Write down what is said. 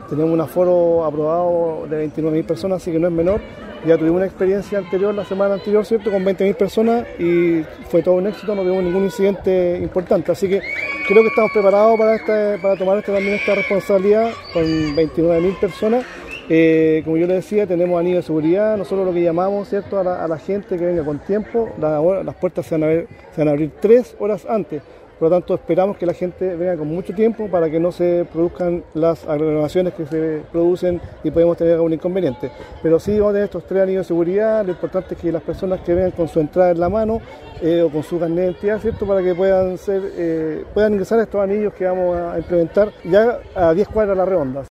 tenemos un aforo aprobado de 29.000 personas, así que no es menor. Ya tuvimos una experiencia anterior, la semana anterior, ¿cierto?, con 20.000 personas y fue todo un éxito, no tuvimos ningún incidente importante. Así que creo que estamos preparados para tomar también esta responsabilidad con 29.000 personas. Como yo le decía, tenemos anillo de seguridad, nosotros lo que llamamos, ¿cierto?, a la gente que venga con tiempo. Las puertas se van a abrir 3 horas antes. Por lo tanto, esperamos que la gente venga con mucho tiempo para que no se produzcan las aglomeraciones que se producen y podemos tener algún inconveniente. Pero sí vamos a tener estos 3 anillos de seguridad. Lo importante es que las personas que vengan con su entrada en la mano o con su carnet de identidad, ¿cierto?, para que puedan ingresar a estos anillos que vamos a implementar ya a 10 cuadras a la redonda.